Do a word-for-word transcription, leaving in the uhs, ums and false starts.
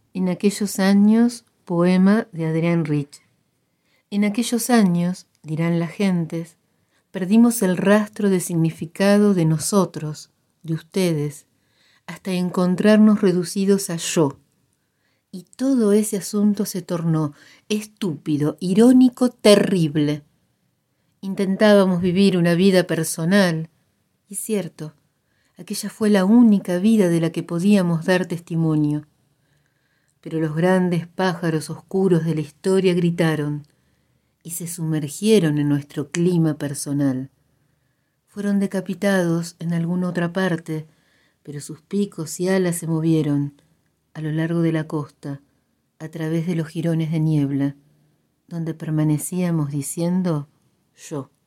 En aquellos años, poema de Adrián Rich. En aquellos años, dirán las gentes, perdimos el rastro de significado de nosotros, de ustedes, hasta encontrarnos reducidos a yo. Y todo ese asunto se tornó estúpido, irónico, terrible. Intentábamos vivir una vida personal, y cierto, aquella fue la única vida de la que podíamos dar testimonio. Pero los grandes pájaros oscuros de la historia gritaron y se sumergieron en nuestro clima personal. Fueron decapitados en alguna otra parte, pero sus picos y alas se movieron a lo largo de la costa, a través de los jirones de niebla, donde permanecíamos diciendo yo.